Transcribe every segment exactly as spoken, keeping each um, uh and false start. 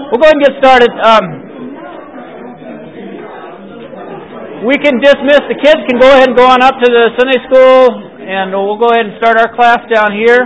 We'll go ahead and get started. Um, we can dismiss. The kids can go ahead and go on up to the Sunday school, and we'll go ahead and start our class down here.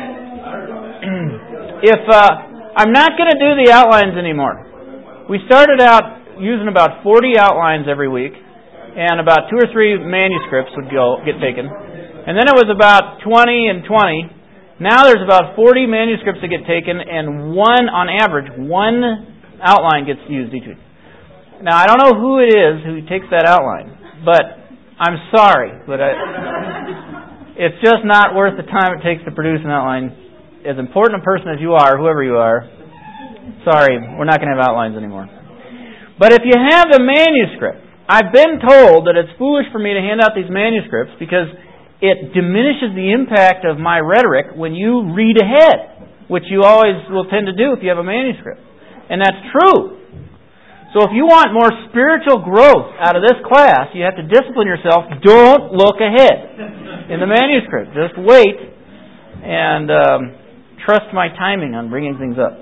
If uh, I'm not going to do the outlines anymore. We started out using about forty outlines every week, and about two or three manuscripts would go get taken. And then it was about twenty and twenty. Now there's about forty manuscripts that get taken, and one, on average, one outline gets used each week. Now, I don't know who it is who takes that outline, but I'm sorry, but I, it's just not worth the time it takes to produce an outline. As important a person as you are, whoever you are, sorry, we're not going to have outlines anymore. But if you have the manuscript, I've been told that it's foolish for me to hand out these manuscripts because it diminishes the impact of my rhetoric when you read ahead, which you always will tend to do if you have a manuscript. And that's true. So if you want more spiritual growth out of this class, you have to discipline yourself. Don't look ahead in the manuscript. Just wait and um, trust my timing on bringing things up.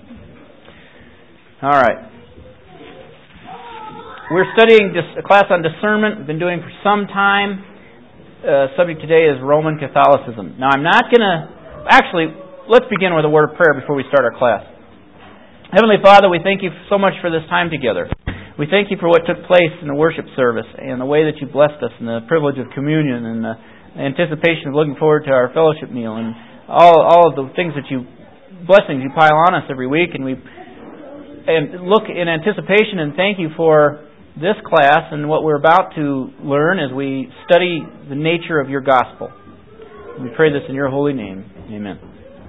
All right. We're studying a class on discernment. We've been doing for some time. Uh, subject today is Roman Catholicism. Now, I'm not going to... Actually, let's begin with a word of prayer before we start our class. Heavenly Father, we thank you so much for this time together. We thank you for what took place in the worship service and the way that you blessed us and the privilege of communion and the anticipation of looking forward to our fellowship meal and all all of the things that you... blessings you pile on us every week. And we and look in anticipation and thank you for this class and what we're about to learn as we study the nature of your gospel. We pray this in your holy name. Amen.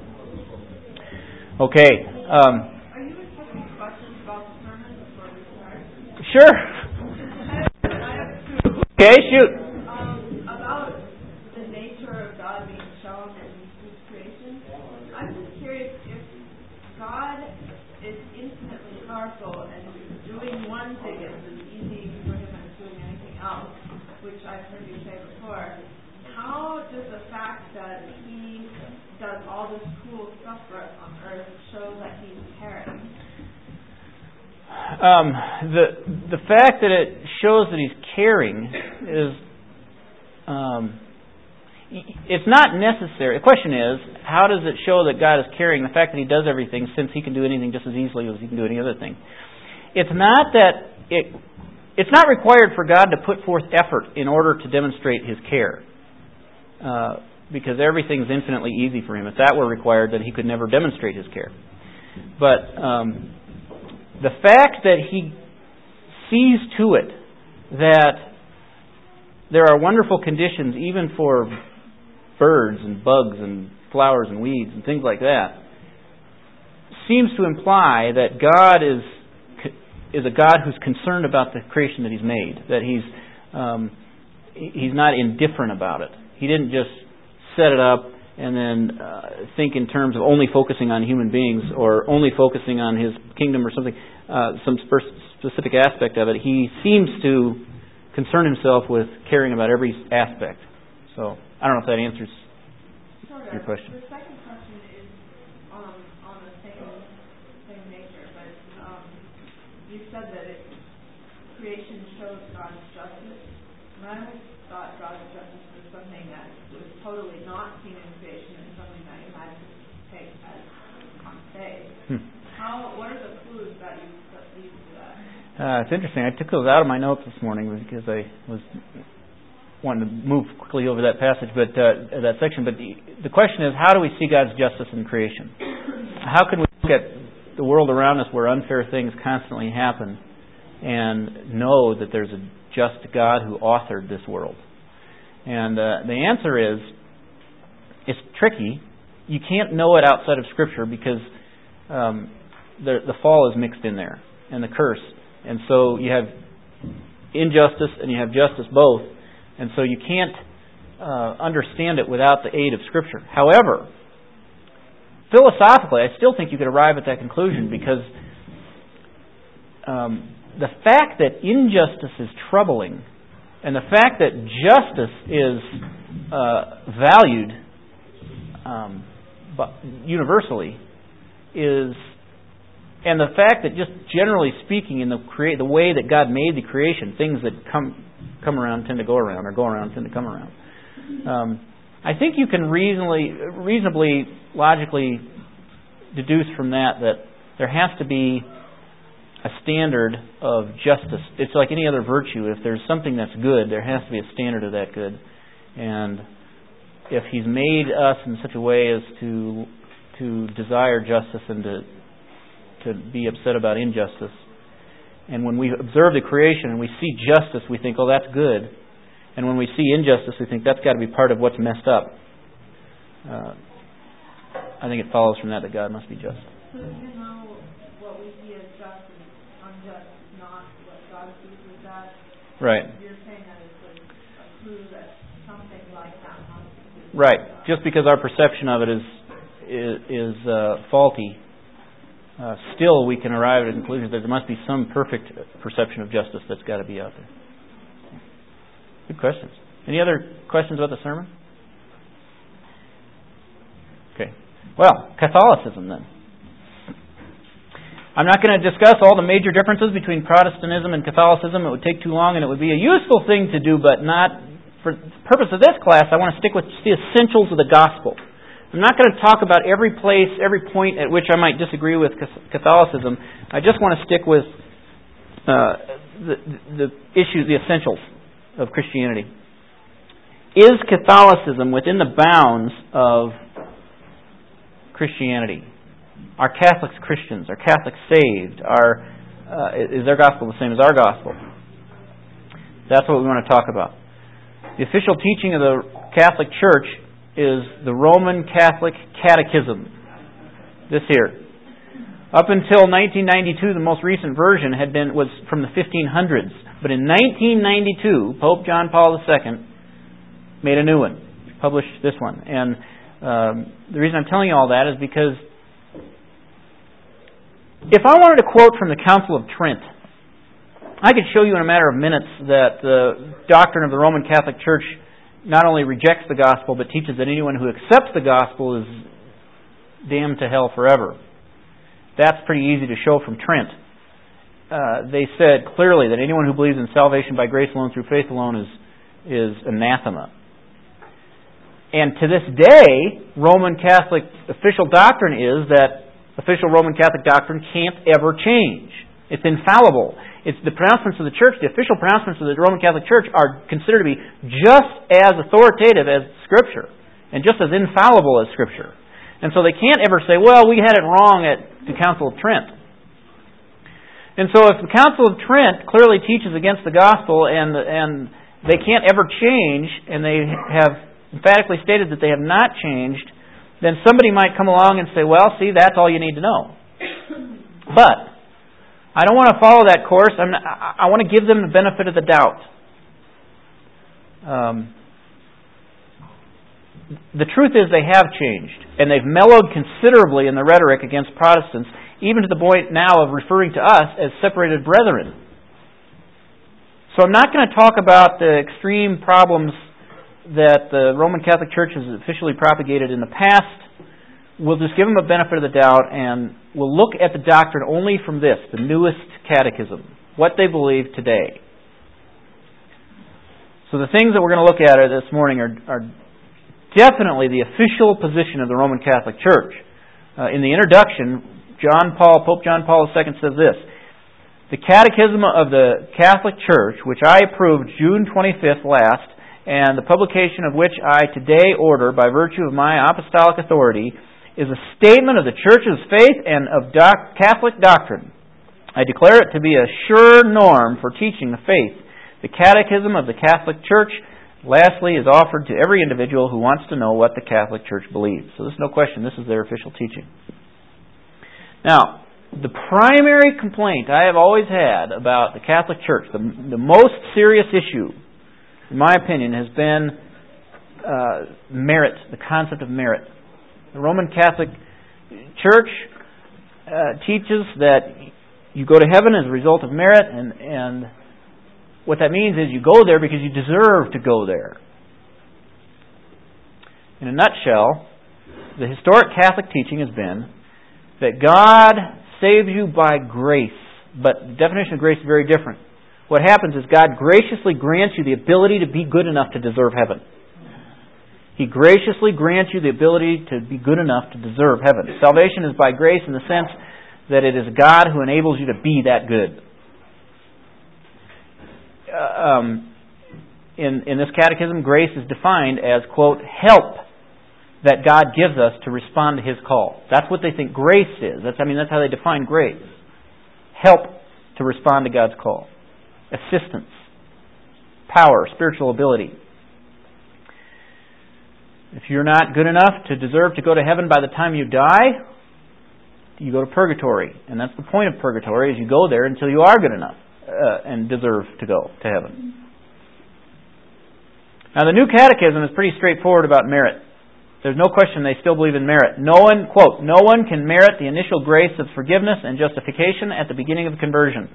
Okay. Um, Are you accepting questions about the sermon before we start? Sure. I have two. Okay, shoot. Um, about the nature of God being shown in His creation. I'm just curious if God is infinitely powerful and doing one thing is as easy for Him as doing anything else, which I've heard you say before. How does the fact that He does all this cool stuff for us on earth show that He's caring? Um, the the fact that it shows that He's caring is um, it's not necessary. The question is, how does it show that God is caring? The fact that He does everything, since He can do anything just as easily as He can do any other thing. It's not that it, it's not required for God to put forth effort in order to demonstrate His care, uh, because everything's infinitely easy for Him. If that were required, then He could never demonstrate His care. But um, the fact that He sees to it that there are wonderful conditions even for birds and bugs and flowers and weeds and things like that seems to imply that God is is a God who's concerned about the creation that He's made, that He's um, He's not indifferent about it. He didn't just set it up and then uh, think in terms of only focusing on human beings or only focusing on His kingdom or something, uh, some specific aspect of it. He seems to concern Himself with caring about every aspect. So, I don't know if that answers sort of. your question. The second question is on, on the same, same nature, but um, you said that it, creation shows God's justice. And I always thought God's justice was something that was totally not seen in creation and something that you had to take as on faith. Hmm. How? What are the clues that you that lead to that? Uh, it's interesting. I took those out of my notes this morning because I was wanting to move quickly over that passage, but uh, that section. But the, the question is, how do we see God's justice in creation? How can we look at the world around us where unfair things constantly happen and know that there's a just God who authored this world? And uh, the answer is, it's tricky. You can't know it outside of Scripture because um, the, the fall is mixed in there, and the curse. And so you have injustice and you have justice both. And so you can't uh, understand it without the aid of Scripture. However, philosophically, I still think you could arrive at that conclusion because um, the fact that injustice is troubling and the fact that justice is uh, valued um, universally is and the fact that just generally speaking, in the crea- the way that God made the creation, things that come come around tend to go around, or go around tend to come around. Um, I think you can reasonably, reasonably, logically deduce from that that there has to be a standard of justice. It's like any other virtue. If there's something that's good, there has to be a standard of that good. And if He's made us in such a way as to to desire justice and to to be upset about injustice, and when we observe the creation and we see justice, we think, oh, that's good. And when we see injustice, we think that's got to be part of what's messed up. Uh, I think it follows from that that God must be just. So even though what we see as just and unjust is not what God sees as that, right? You're saying that it's a, a clue that something like that must be. Right. Just because our perception of it is is, is uh, faulty, uh, still we can arrive at a conclusion that there must be some perfect perception of justice that's got to be out there. Good questions. Any other questions about the sermon? Okay. Well, Catholicism then. I'm not going to discuss all the major differences between Protestantism and Catholicism. It would take too long and it would be a useful thing to do, but not for the purpose of this class. I want to stick with the essentials of the gospel. I'm not going to talk about every place, every point at which I might disagree with Catholicism. I just want to stick with uh, the, the issues, the essentials of Christianity. Is Catholicism within the bounds of Christianity? Are Catholics Christians? Are Catholics saved? Are uh, is their gospel the same as our gospel? That's what we want to talk about. The official teaching of the Catholic Church is the Roman Catholic Catechism. This here. Up until nineteen ninety-two, the most recent version had been was from the fifteen hundreds. But in nineteen ninety-two, Pope John Paul the Second made a new one, published this one. And um, the reason I'm telling you all that is because if I wanted to quote from the Council of Trent, I could show you in a matter of minutes that the doctrine of the Roman Catholic Church not only rejects the gospel, but teaches that anyone who accepts the gospel is damned to hell forever. That's pretty easy to show from Trent. Uh, they said clearly that anyone who believes in salvation by grace alone through faith alone is is anathema. And to this day, Roman Catholic official doctrine is that official Roman Catholic doctrine can't ever change. It's infallible. It's the pronouncements of the Church, the official pronouncements of the Roman Catholic Church are considered to be just as authoritative as Scripture and just as infallible as Scripture. And so they can't ever say, well, we had it wrong at the Council of Trent. And so if the Council of Trent clearly teaches against the gospel and and they can't ever change, and they have emphatically stated that they have not changed, then somebody might come along and say, well, see, that's all you need to know. But I don't want to follow that course. I'm not, I want to give them the benefit of the doubt. Um, the truth is they have changed, and they've mellowed considerably in the rhetoric against Protestants, even to the point now of referring to us as separated brethren. So I'm not going to talk about the extreme problems that the Roman Catholic Church has officially propagated in the past. We'll just give them a benefit of the doubt, and we'll look at the doctrine only from this, the newest catechism, what they believe today. So the things that we're going to look at this morning are, are definitely the official position of the Roman Catholic Church. Uh, in the introduction, John Paul, Pope John Paul the Second says this: the Catechism of the Catholic Church, which I approved June twenty-fifth last, and the publication of which I today order by virtue of my apostolic authority, is a statement of the Church's faith and of doc- Catholic doctrine. I declare it to be a sure norm for teaching the faith. The Catechism of the Catholic Church, lastly, is offered to every individual who wants to know what the Catholic Church believes. So there's no question, this is their official teaching. Now, the primary complaint I have always had about the Catholic Church, the, the most serious issue, in my opinion, has been uh, merit, the concept of merit. The Roman Catholic Church uh, teaches that you go to heaven as a result of merit, and, and what that means is you go there because you deserve to go there. In a nutshell, the historic Catholic teaching has been that God saves you by grace. But the definition of grace is very different. What happens is God graciously grants you the ability to be good enough to deserve heaven. He graciously grants you the ability to be good enough to deserve heaven. Salvation is by grace in the sense that it is God who enables you to be that good. Uh, um, in, in this catechism, grace is defined as, quote, help that God gives us to respond to His call. That's what they think grace is. That's, I mean, that's how they define grace. Help to respond to God's call. Assistance. Power, spiritual ability. If you're not good enough to deserve to go to heaven by the time you die, you go to purgatory. And that's the point of purgatory, is you go there until you are good enough uh, and deserve to go to heaven. Now the New Catechism is pretty straightforward about merit. There's no question they still believe in merit. No one, quote, no one can merit the initial grace of forgiveness and justification at the beginning of conversion.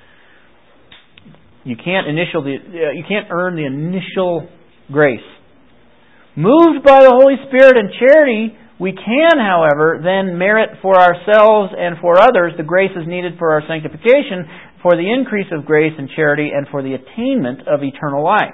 You can't initial the, uh, you can't earn the initial grace. Moved by the Holy Spirit and charity, we can, however, then merit for ourselves and for others the graces needed for our sanctification, for the increase of grace and charity, and for the attainment of eternal life.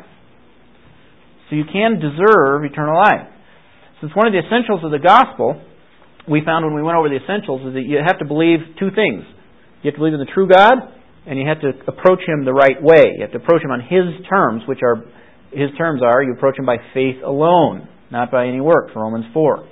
So you can deserve eternal life. Since one of the essentials of the gospel, we found when we went over the essentials, is that you have to believe two things. You have to believe in the true God, and you have to approach Him the right way. You have to approach Him on His terms, which are His terms are, you approach Him by faith alone, not by any works, Romans four.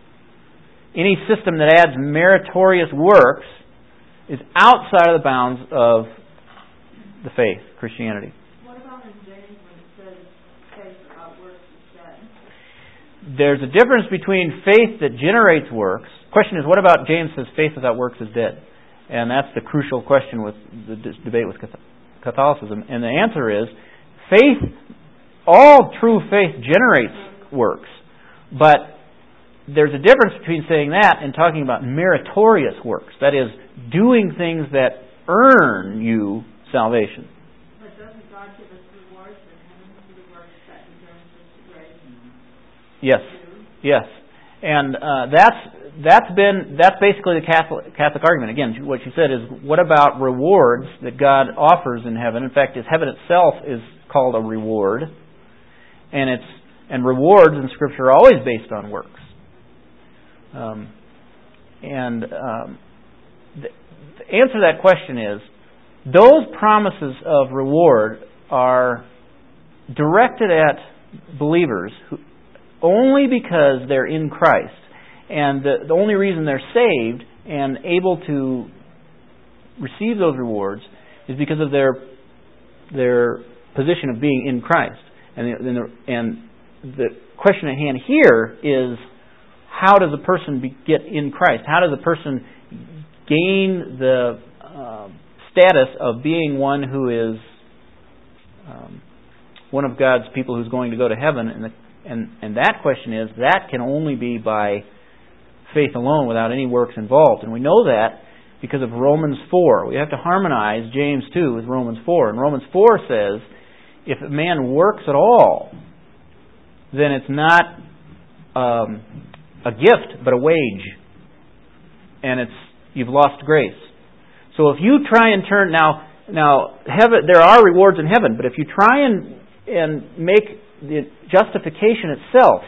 Any system that adds meritorious works is outside of the bounds of the faith, Christianity. What about in James when it says faith without works is dead? There's a difference between faith that generates works. The question is, what about James says faith without works is dead? And that's the crucial question with the debate with Catholicism. And the answer is, faith, all true faith generates works. But there's a difference between saying that and talking about meritorious works. That is, doing things that earn you salvation. But doesn't God give us rewards in heaven for the works that He brings us to grace? Yes, yes. And uh, that's that's been that's basically the Catholic Catholic argument. Again, what you said is, what about rewards that God offers in heaven? In fact, His heaven itself is called a reward, and it's and rewards in Scripture are always based on works. Um, and um, the, the answer to that question is, those promises of reward are directed at believers who, only because they're in Christ. And the, the only reason they're saved and able to receive those rewards is because of their their position of being in Christ. And the, and the, and the question at hand here is, how does a person be, get in Christ? How does a person gain the uh, status of being one who is um, one of God's people who's going to go to heaven? And, the, and and that question is, that can only be by faith alone, without any works involved. And we know that because of Romans four. We have to harmonize James two with Romans four. And Romans four says, if a man works at all, then it's not um, a gift, but a wage. And it's you've lost grace. So if you try and turn now, now heaven, there are rewards in heaven, but if you try and and make the justification itself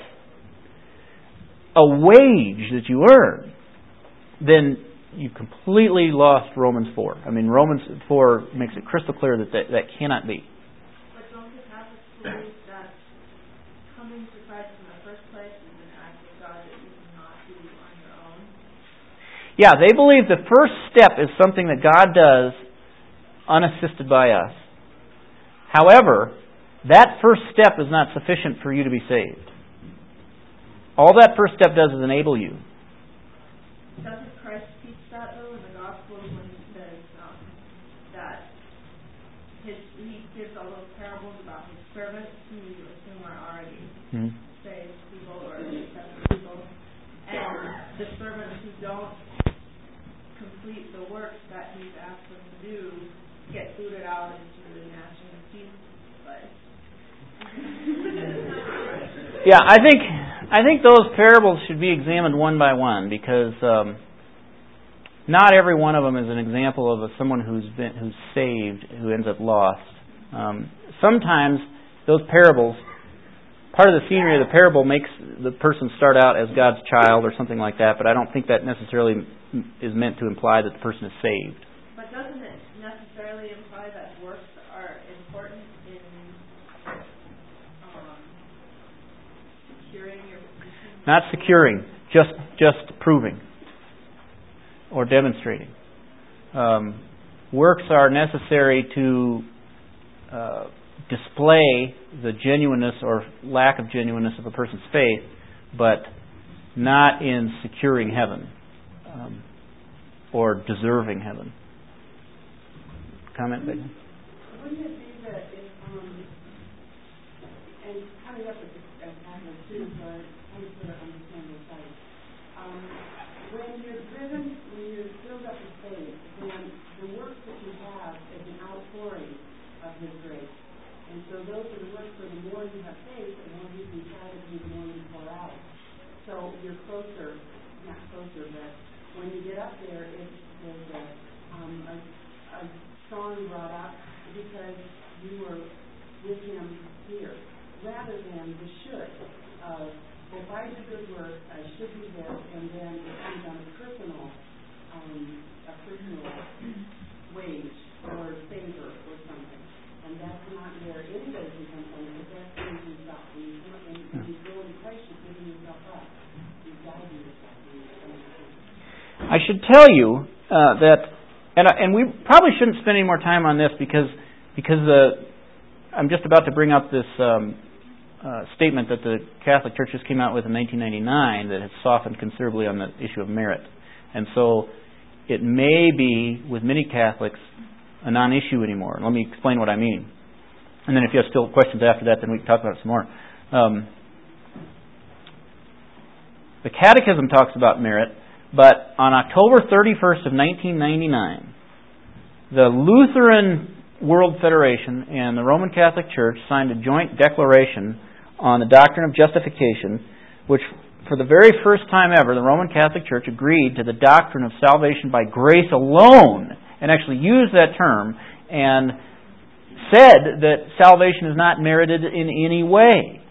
a wage that you earn, then you've completely lost Romans four. I mean, Romans four makes it crystal clear that that, that cannot be. But don't the Catholics believe that coming to Christ in the first place is an act of God that you cannot do on your own? Yeah, they believe the first step is something that God does unassisted by us. However, that first step is not sufficient for you to be saved. All that first step does is enable you. Doesn't Christ teach that, though, in the Gospels when He says um, that his, He gives all those parables about His servants who you assume are already mm-hmm. saved people or accepted people, and the servants who don't complete the works that He's asked them to do get booted out into the gnashing of teeth place. Yeah, I think I think those parables should be examined one by one, because um, not every one of them is an example of a, someone who's been who's saved who ends up lost. Um, sometimes those parables, part of the scenery of the parable makes the person start out as God's child or something like that, but I don't think that necessarily is meant to imply that the person is saved. But doesn't it necessarily imply that works are important in um, securing your position? Not securing, just just proving or demonstrating. Um, works are necessary to uh, display the genuineness or lack of genuineness of a person's faith, but not in securing heaven um, or deserving heaven. Comment, Megan? Wouldn't it be that if, um, and coming up with a pattern too, so I want to sort of understand your side. Um, when you're driven, when you're filled up with faith, then the work that you have is an outpouring of His grace. And so those are the works where the more you have faith, the more you can try to do, the more you pour out. So you're closer, not closer, but when you get up there, it's, there's a, um, a, a song brought up because you were with Him here, rather than the should of, if I do good work, I should do this, and then it comes on a personal, um, a personal wage or favor or something. And that's not where anybody can come from, because that's giving himself. When you, come up and, when you go in Christ, you're giving yourself up. You've got to do yourself. I should tell you uh, that, and and we probably shouldn't spend any more time on this because because the I'm just about to bring up this um, uh, statement that the Catholic Church just came out with in nineteen ninety-nine that has softened considerably on the issue of merit, and so it may be with many Catholics a non-issue anymore. Let me explain what I mean, and then if you have still questions after that, then we can talk about it some more. Um, the Catechism talks about merit. But on October thirty-first of nineteen ninety-nine, the Lutheran World Federation and the Roman Catholic Church signed a joint declaration on the doctrine of justification, which for the very first time ever, the Roman Catholic Church agreed to the doctrine of salvation by grace alone, and actually used that term, and said that salvation is not merited in any way.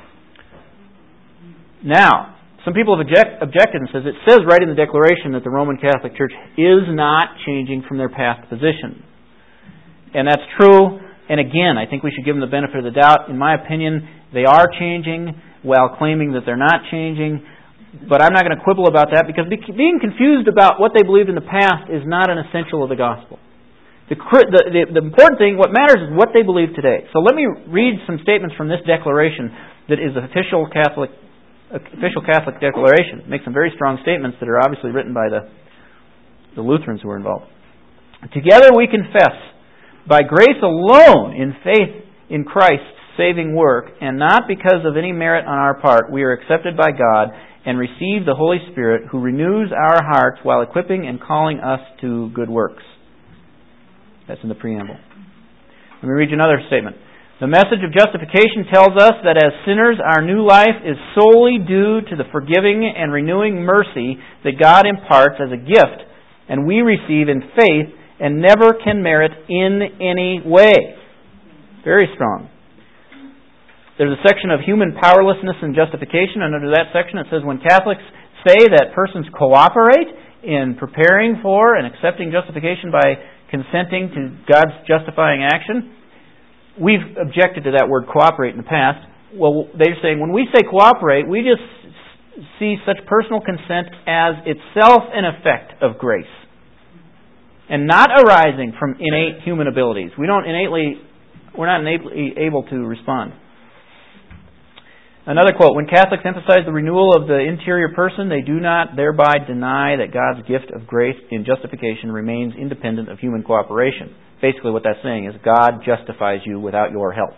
Now, some people have object, objected and says it says right in the Declaration that the Roman Catholic Church is not changing from their past position. And that's true. And again, I think we should give them the benefit of the doubt. In my opinion, they are changing while claiming that they're not changing. But I'm not going to quibble about that because being confused about what they believed in the past is not an essential of the gospel. The, the, the, the important thing, what matters is what they believe today. So let me read some statements from this declaration that is official Catholic official Catholic declaration. It makes some very strong statements that are obviously written by the, the Lutherans who were involved. Together we confess, by grace alone, in faith in Christ's saving work, and not because of any merit on our part, we are accepted by God and receive the Holy Spirit, who renews our hearts while equipping and calling us to good works. That's in the preamble. Let me read you another statement. The message of justification tells us that as sinners, our new life is solely due to the forgiving and renewing mercy that God imparts as a gift, and we receive in faith and never can merit in any way. Very strong. There's a section of human powerlessness and justification, and under that section it says when Catholics say that persons cooperate in preparing for and accepting justification by consenting to God's justifying action, we've objected to that word cooperate in the past. Well, they're saying when we say cooperate, we just see such personal consent as itself an effect of grace and not arising from innate human abilities. We don't innately, we're not innately able to respond. Another quote, when Catholics emphasize the renewal of the interior person, they do not thereby deny that God's gift of grace in justification remains independent of human cooperation. Basically what that's saying is God justifies you without your help.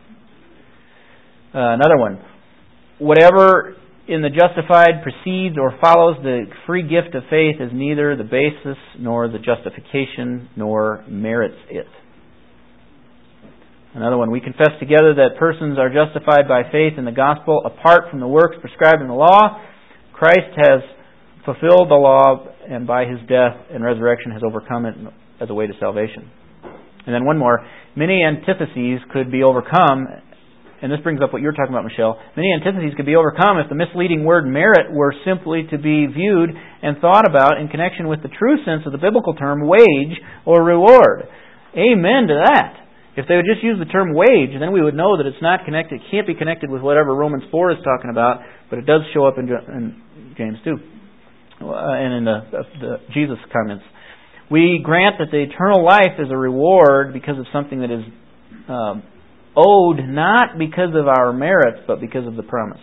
Uh, another one. Whatever in the justified precedes or follows the free gift of faith is neither the basis nor the justification nor merits it. Another one. We confess together that persons are justified by faith in the gospel apart from the works prescribed in the law. Christ has fulfilled the law, and by His death and resurrection has overcome it as a way to salvation. And then one more. Many antitheses could be overcome, and this brings up what you're talking about, Michelle. Many antitheses could be overcome if the misleading word merit were simply to be viewed and thought about in connection with the true sense of the biblical term wage or reward. Amen to that. If they would just use the term wage, then we would know that it's not connected, it can't be connected with whatever Romans four is talking about, but it does show up in, in James two, uh, and in the, the Jesus comments. We grant that the eternal life is a reward because of something that is um, owed not because of our merits, but because of the promise.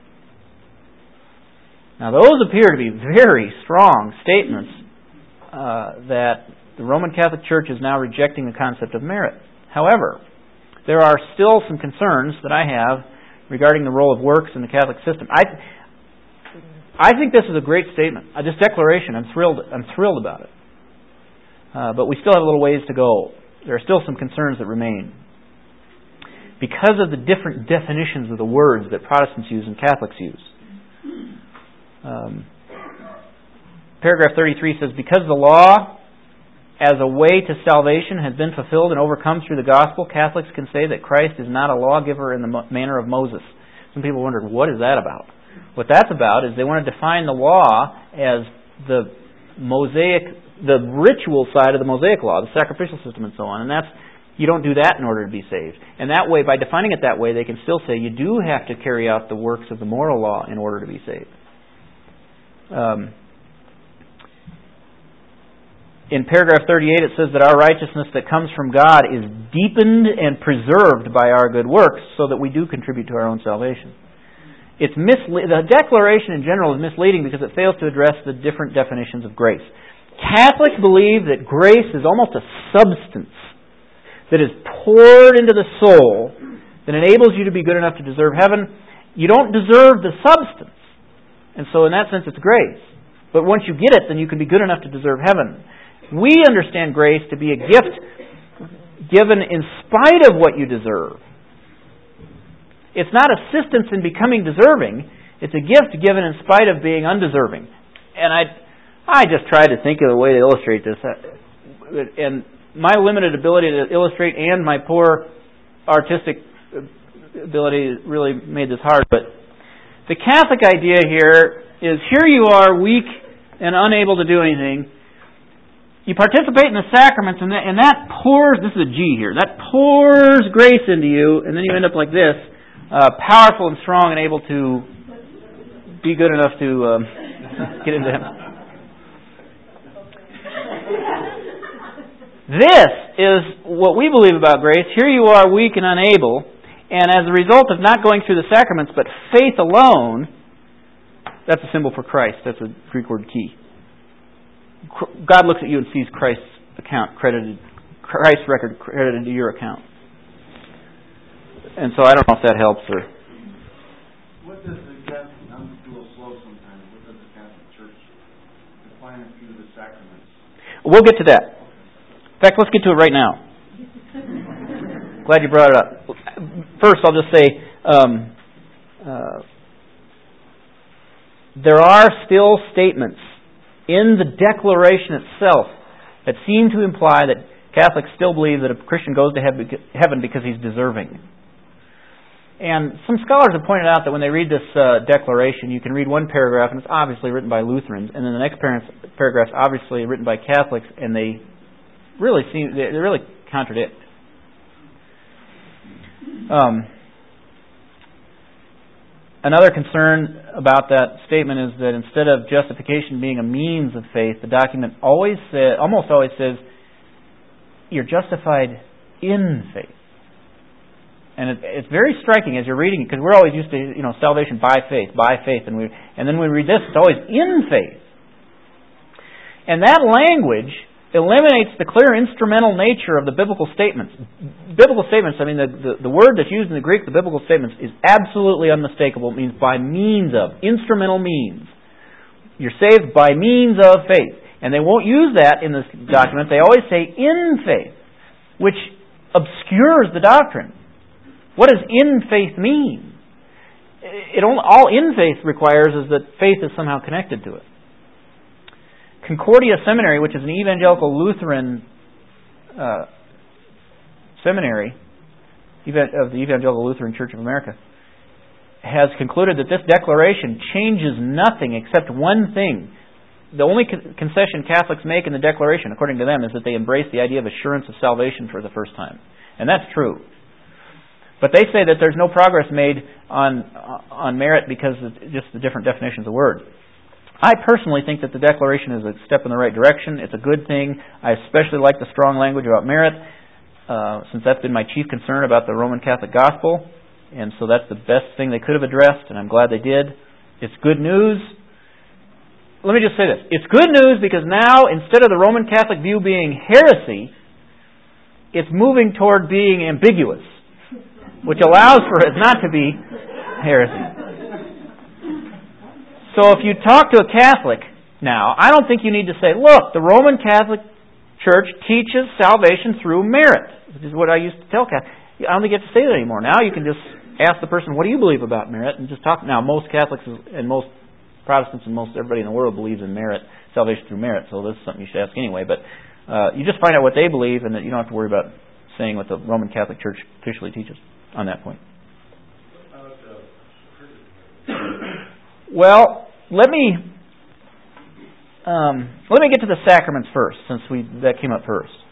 Now those appear to be very strong statements uh, that the Roman Catholic Church is now rejecting the concept of merit. However, there are still some concerns that I have regarding the role of works in the Catholic system. I, I think this is a great statement. Uh, this declaration, I'm thrilled. I'm thrilled about it. Uh, but we still have a little ways to go. There are still some concerns that remain because of the different definitions of the words that Protestants use and Catholics use. Um, paragraph thirty-three says, because the law as a way to salvation has been fulfilled and overcome through the gospel, Catholics can say that Christ is not a lawgiver in the manner of Moses. Some people wondered, what is that about? What that's about is they want to define the law as the Mosaic, the ritual side of the Mosaic law, the sacrificial system and so on. And that's, you don't do that in order to be saved. And that way, by defining it that way, they can still say you do have to carry out the works of the moral law in order to be saved. Um, In paragraph thirty-eight, it says that our righteousness that comes from God is deepened and preserved by our good works so that we do contribute to our own salvation. It's misle- the declaration in general is misleading because it fails to address the different definitions of grace. Catholics believe that grace is almost a substance that is poured into the soul that enables you to be good enough to deserve heaven. You don't deserve the substance. And so in that sense, it's grace. But once you get it, then you can be good enough to deserve heaven. We understand grace to be a gift given in spite of what you deserve. It's not assistance in becoming deserving. It's a gift given in spite of being undeserving. And I I just tried to think of a way to illustrate this. And my limited ability to illustrate and my poor artistic ability really made this hard. But the Catholic idea here is, here you are, weak and unable to do anything. You participate in the sacraments, and that, and that pours, this is a G here, that pours grace into you, and then you end up like this, uh, powerful and strong and able to be good enough to um, get into heaven. This is what we believe about grace. Here you are, weak and unable, and as a result of not going through the sacraments, but faith alone, that's a symbol for Christ. That's a Greek word, key. God looks at you and sees Christ's account credited, Christ's record credited to your account. And so I don't know if that helps or. What does the Catholic, I'm a little slow sometimes, what does the Catholic Church define as through the sacraments? We'll get to that. In fact, let's get to it right now. Glad you brought it up. First, I'll just say, um, uh, there are still statements in the declaration itself that seem to imply that Catholics still believe that a Christian goes to heaven because he's deserving. And some scholars have pointed out that when they read this uh, declaration, you can read one paragraph and it's obviously written by Lutherans, and then the next paragraph is obviously written by Catholics, and they really seem they really contradict. Um, Another concern about that statement is that instead of justification being a means of faith, the document always say, almost always says you're justified in faith. And it, it's very striking as you're reading it, because we're always used to, you know, salvation by faith, by faith, and we and then when we read this, it's always in faith. And that language eliminates the clear instrumental nature of the biblical statements. Biblical statements, I mean, the, the, the word that's used in the Greek, the biblical statements, is absolutely unmistakable. It means by means of, instrumental means. You're saved by means of faith. And they won't use that in this document. They always say in faith, which obscures the doctrine. What does in faith mean? It only, all in faith requires is that faith is somehow connected to it. Concordia Seminary, which is an evangelical Lutheran uh, seminary of the Evangelical Lutheran Church of America, has concluded that this declaration changes nothing except one thing. The only concession Catholics make in the declaration, according to them, is that they embrace the idea of assurance of salvation for the first time. And that's true. But they say that there's no progress made on on merit because of just the different definitions of the word. I personally think that the declaration is a step in the right direction. It's a good thing. I especially like the strong language about merit, uh, since that's been my chief concern about the Roman Catholic gospel. And so that's the best thing they could have addressed, and I'm glad they did. It's good news. Let me just say this. It's good news because now, instead of the Roman Catholic view being heresy, it's moving toward being ambiguous, which allows for it not to be heresy. So if you talk to a Catholic now, I don't think you need to say, look, the Roman Catholic Church teaches salvation through merit. This is what I used to tell Catholics. I don't think you have to say that anymore. Now you can just ask the person, what do you believe about merit? And just talk. Now, most Catholics and most Protestants and most everybody in the world believes in merit, salvation through merit, so this is something you should ask anyway. But uh, you just find out what they believe, and that you don't have to worry about saying what the Roman Catholic Church officially teaches on that point. Well, let me um, let me get to the sacraments first, since we that came up first.